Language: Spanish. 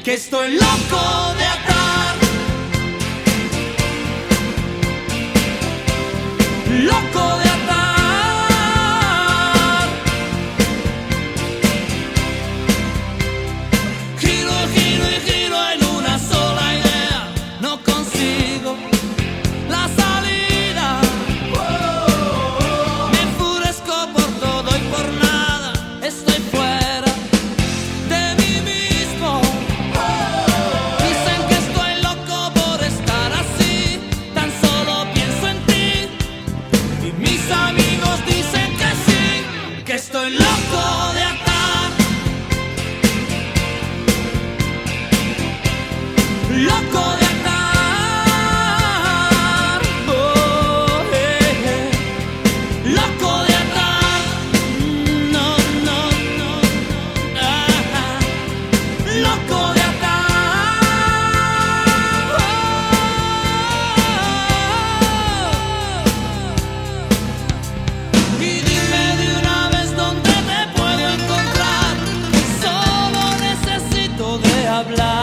que estoy loco de atar, loco de atar. Giro, giro y giro en una sola idea, no consigo la salida. Me enfurezco por todo y por nada, estoy fuera de mí mismo. Dicen que estoy loco por estar así, tan solo pienso en ti. Y mis amigos dicen que sí, que estoy loco de atar, loco de atar, oh, loco de atar, no, no, no, loco de atar, y dime de una vez dónde te puedo encontrar, solo necesito de hablar.